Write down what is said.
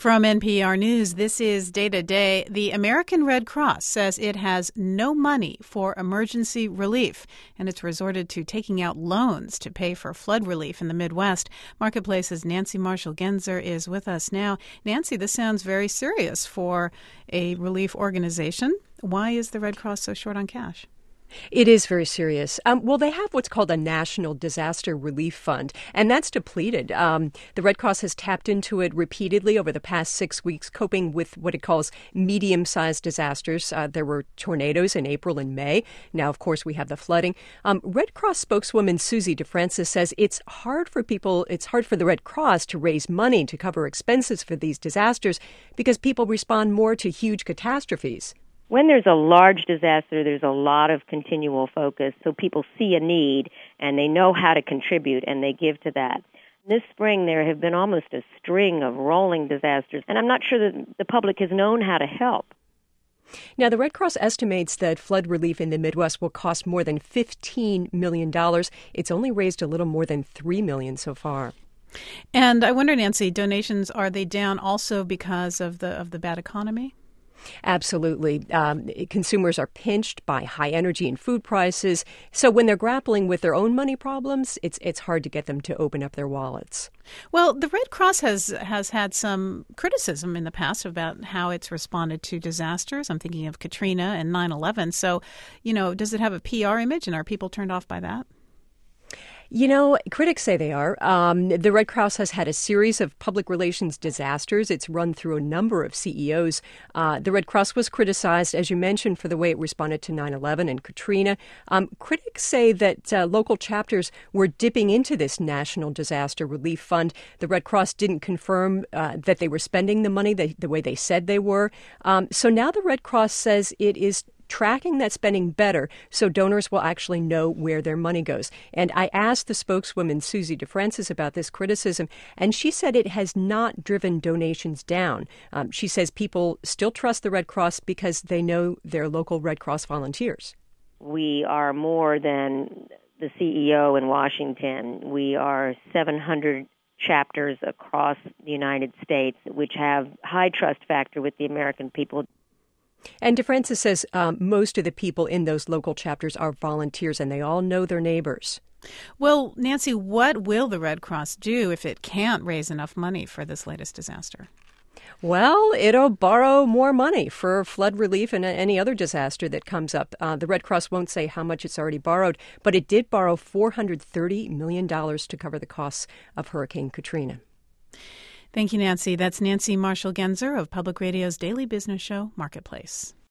From NPR News, this is Day to Day. The American Red Cross says it has no money for emergency relief, and it's resorted to taking out loans to pay for flood relief in the Midwest. Marketplace's Nancy Marshall-Genzer is with us now. Nancy, this sounds very serious for a relief organization. Why is the Red Cross so short on cash? It is very serious. Well, they have what's called a National Disaster Relief Fund, and that's depleted. The Red Cross has tapped into it repeatedly over the past 6 weeks, coping with what it calls medium-sized disasters. There were tornadoes in April and May. Now, of course, we have the flooding. Red Cross spokeswoman Susie DeFrancis says it's hard for the Red Cross to raise money to cover expenses for these disasters because people respond more to huge catastrophes. When there's a large disaster, there's a lot of continual focus, so people see a need and they know how to contribute and they give to that. This spring, there have been almost a string of rolling disasters, and I'm not sure that the public has known how to help. Now, the Red Cross estimates that flood relief in the Midwest will cost more than $15 million. It's only raised a little more than $3 million so far. And I wonder, Nancy, donations, are they down also because of the bad economy? Absolutely. Consumers are pinched by high energy and food prices. So when they're grappling with their own money problems, it's hard to get them to open up their wallets. Well, the Red Cross has had some criticism in the past about how it's responded to disasters. I'm thinking of Katrina and 9/11. So, does it have a PR image, and are people turned off by that? Critics say they are. The Red Cross has had a series of public relations disasters. It's run through a number of CEOs. The Red Cross was criticized, as you mentioned, for the way it responded to 9/11 and Katrina. Critics say that local chapters were dipping into this National Disaster Relief Fund. The Red Cross didn't confirm that they were spending the money the way they said they were. So now the Red Cross says it is tracking that spending better so donors will actually know where their money goes. And I asked the spokeswoman, Susie DeFrancis, about this criticism, and she said it has not driven donations down. She says people still trust the Red Cross because they know their local Red Cross volunteers. We are more than the CEO in Washington. We are 700 chapters across the United States, which have high trust factor with the American people. And DeFrancis says most of the people in those local chapters are volunteers, and they all know their neighbors. Well, Nancy, what will the Red Cross do if it can't raise enough money for this latest disaster? Well, it'll borrow more money for flood relief and any other disaster that comes up. The Red Cross won't say how much it's already borrowed, but it did borrow $430 million to cover the costs of Hurricane Katrina. Thank you, Nancy. That's Nancy Marshall-Genzer of Public Radio's daily business show, Marketplace.